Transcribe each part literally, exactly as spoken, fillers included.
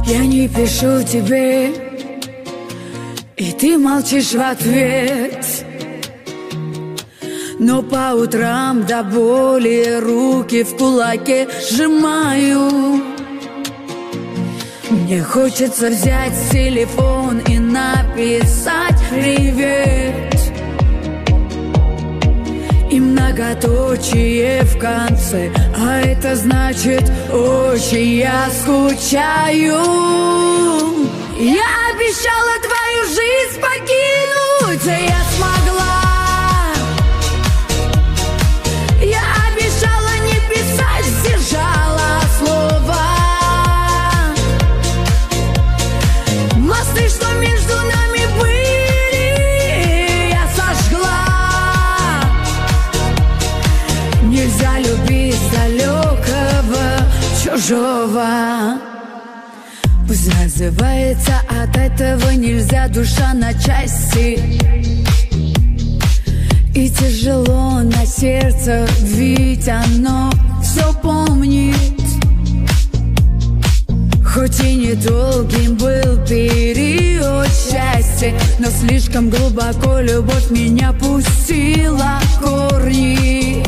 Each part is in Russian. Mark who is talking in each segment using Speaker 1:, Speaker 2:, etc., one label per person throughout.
Speaker 1: Я не пишу тебе, и ты молчишь в ответ. Но по утрам до боли руки в кулаке сжимаю. Мне хочется взять телефон и написать привет. И многоточие в конце, а это значит очень я скучаю. Я обещала твою жизнь покинуть, и я смогла. Я обещала не писать, сдержала слово. Мосты, что между нами были, я сожгла. Нельзя любить далекого чужого. Пусть называется от этого нельзя душа на части. И тяжело на сердце, ведь оно все помнит. Хоть и недолгим был период счастья, но слишком глубоко любовь меня пустила корни.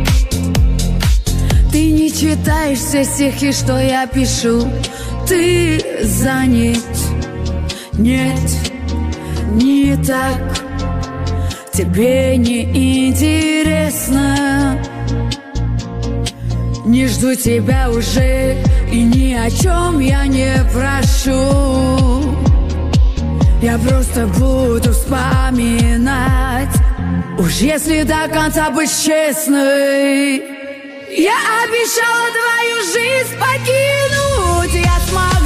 Speaker 1: Ты не читаешь все стихи, что я пишу. Ты занят. Нет, не так. Тебе не интересно. Не жду тебя уже, и ни о чем я не прошу. Я просто буду вспоминать, уж если до конца быть честной. Я обещала твою жизнь покинуть, я смогу.